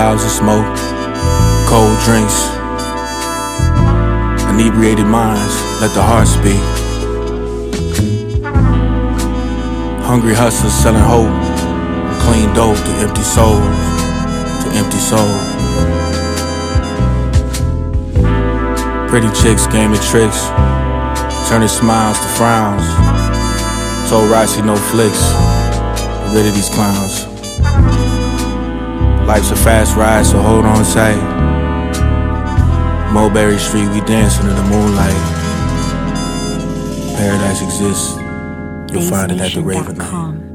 clouds of smoke, cold drinks, inebriated minds, let the heart speak. Hungry hustlers selling hope, clean dope to empty souls, to empty souls. Pretty chicks gaming tricks, turning smiles to frowns. Told Rossi no flicks, get rid of these clowns. Life's a fast ride, so hold on tight. Mulberry Street, we dancing in the moonlight. Paradise exists, you'll find it at the Raven.